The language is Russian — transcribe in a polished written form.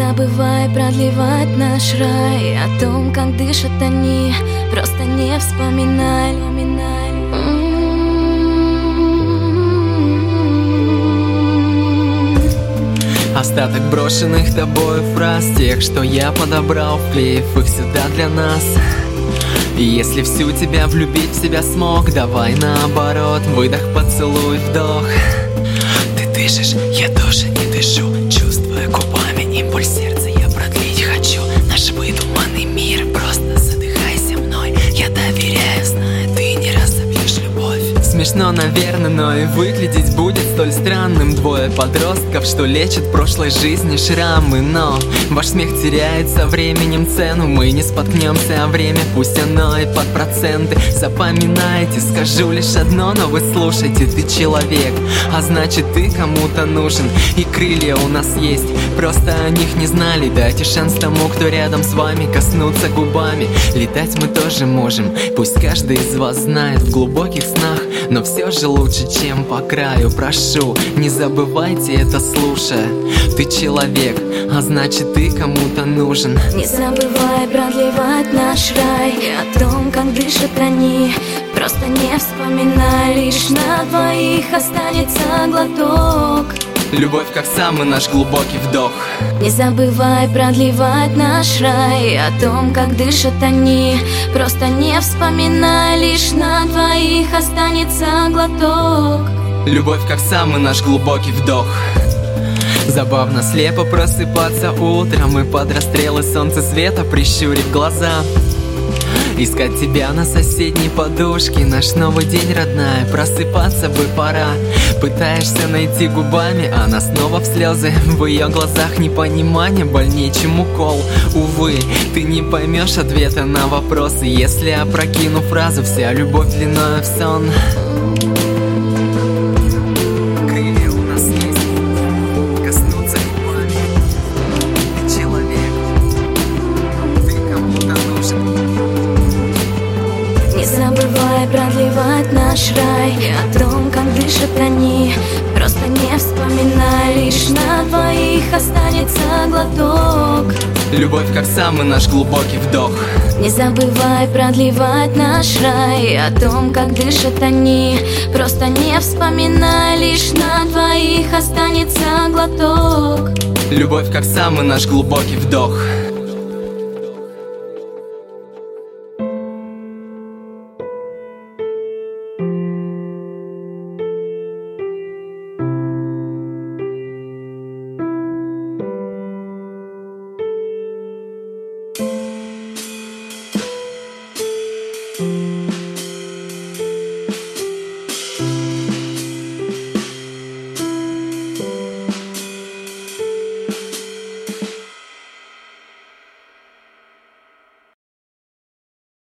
забывай продлевать наш рай. О том, как дышат они, просто не вспоминай. Остаток брошенных тобой фраз, тех, что я подобрал, вклеив их сюда для нас. И если всю тебя влюбить в себя смог, давай наоборот, выдох, поцелуй, вдох. Ты дышишь, я тоже не дышу, чувствуя губами импульс сердца, я продлить хочу наш выдуманный мир. Просто задыхайся мной, я доверяю, знаю, ты не разобьешь любовь. Смешно, наверное, но и выглядеть будет столь странным. Двое подростков, что лечат прошлой жизни шрамы. Но ваш смех теряет со временем цену. Мы не споткнемся, а время пусть оно и под проценты. Запоминайте, скажу лишь одно, но вы слушайте. Ты человек, а значит ты кому-то нужен. И крылья у нас есть, просто о них не знали. Дайте шанс тому, кто рядом с вами, коснуться губами. Летать мы тоже можем, пусть каждый из вас знает в глубоких снах, но все же лучше, чем по краю. Прошу, не забывайте это, слушая. Ты человек, а значит ты кому-то нужен. Не забывай продлевать наш рай. О том, как дышат они, просто не вспоминай. Лишь на двоих останется глоток. Любовь, как самый наш глубокий вдох. Не забывай продлевать наш рай. О том, как дышат они, просто не вспоминай. Лишь на двоих останется глоток. Любовь, как самый наш глубокий вдох. Забавно слепо просыпаться утром и под расстрелы солнца света, прищурив глаза, искать тебя на соседней подушке. Наш новый день, родная, просыпаться бы пора. Пытаешься найти губами, она снова в слезы. В ее глазах непонимание больнее, чем укол. Увы, ты не поймешь ответа на вопросы, если опрокину фразу «вся любовь длиною в сон». Крылья у нас есть, коснуться губами. Ты человек, ты кому-то нужен. Не забывай продлевать наш рай. О том, как дышат они, просто не вспоминай. Лишь на двоих останется глоток. Любовь, как самый наш глубокий вдох. Не забывай продлевать наш рай. О том, как дышат они, просто не вспоминай. Лишь на двоих останется глоток. Любовь, как самый наш глубокий вдох.